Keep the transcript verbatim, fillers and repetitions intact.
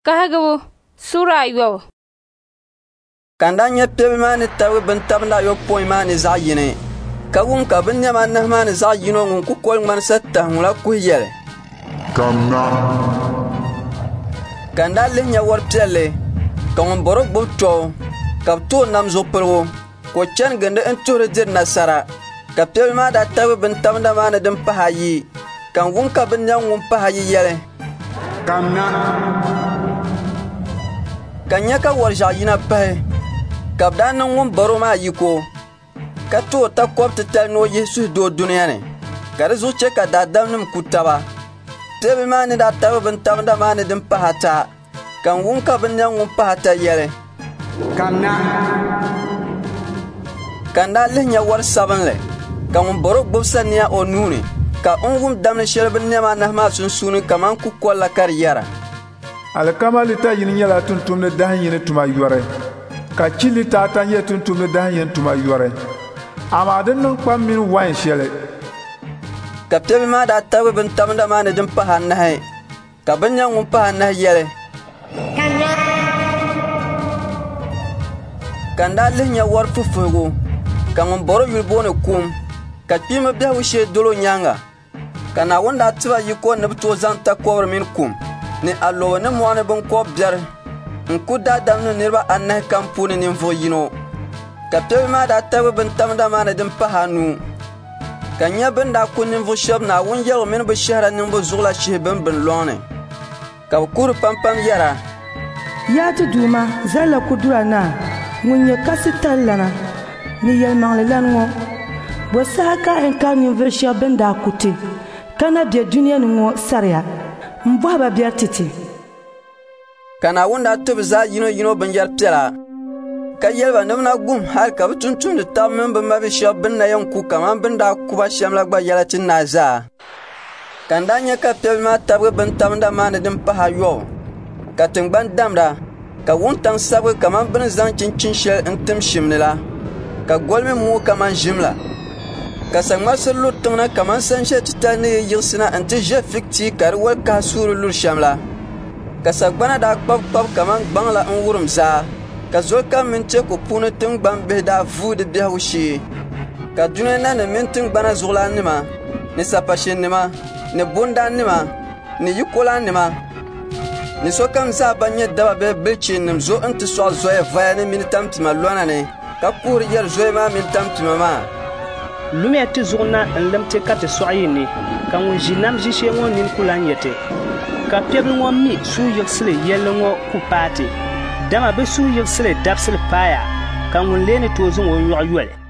Kahagabu sura yo. Kandanya pebe mani tawe bentabna yo poi mani zayine. Kawun ka benya mani mani zayino ngun ku kol man setta ngula ku yele. Kamna. Kandale nya war tele. Kawun borok butto. Kapto nam zopro. Ko chen gende entore dir nasara. Kapel ma da tawe bentabna mani dem pahayi. Kan wun ka benya ngun pahayi yele. Kamna. Kanya ka war jayina pahe. Kabda nan wun baro ma yiko. Ka to ta kwabta tal no Yesu do duniya ne. Kare zuce ka da damnim kutaba. Tebe ma ni da tawe bentabna mani dem pahata. Kan wun ka benya ngun pahata yele. Kamna. Kanda lihnya war sabanle. Kan wun baro gbobsa niya o nuni. Ka ungum damne shelbe nema nahma sunsuni kaman ku kolla kar yara. Alkamali ta yin yala tuntum ne dahin yin tuma yore. Ka chili ta ta ye tuntum ne dahin yin tuma yore. Amadin nun kwam min wain shele. Ka tebe ma da tawe ben tamda ma ne dim pahan nahe. Ka benya ngum pahan nahe yele. Kanya. Kanda lihnya war fufugo. Ka ngum boro yulbone kum. Ka pima biya wishe dolo nyanga. Kana wanda tiba yiko ne bto zanta kowr min kum. Ni allo ne mo ne bon ko biar. Nku da dam ne nirba anna kampuni ni vo yino. Ka tebe ma da tawe ben tamda ma ne dim pahanu. Kanya ben da kun ni vo shab na won yelo min be shahra ni bo zugla shi ben ben lone. Ka kur pam pam yara. Ya tu duma zalla kudura na. Munye kasital lana. Ni yel mangle lan ngo. Bo saka en kan ni vo shab ben da kuti. Kana de dunia ngo saria. Mbwa ba biar titi. Kana wunda tub za yino yino banjar pela. Ka yelba namna gum har ka tuntun de tam membe mabi shab bin na yanku kaman bin da kuba shamla gba yalatin na za. Kandanya ka pel ma tabwe bin tamda mane dim paha yo. Ka tingban damda ka wuntan sabwe kaman bin zan cincin shel intim shimnila. Ka golmi mu kaman jimla. Ka sangma sulu tungna kaman sanshe titani yirsina anti je fikti kar wal ka suru lur shamla. Ka sagbana da kpab kpab kaman bangla an wurum za. Ka zol ka minche ko punu ting ban bihda vude biha wushi. Ka dunena ne minting bana zugla nima. Ni sapashin nima. Ni bunda nima. Ni yukola nima. Ni so kam za banye daba be bilchi nim zo inti so zoye vaya ni minitam tima luana ne. Ka pur yer zoye ma minitam tima ma. Lumia ti zugna en lemte kate soyini kan won jinam jishe won nin kulan yete ka pebl won mi su yeksle yelle ngo ku pati dama be su yeksle dapsel paya kan won lene to zun won yo yole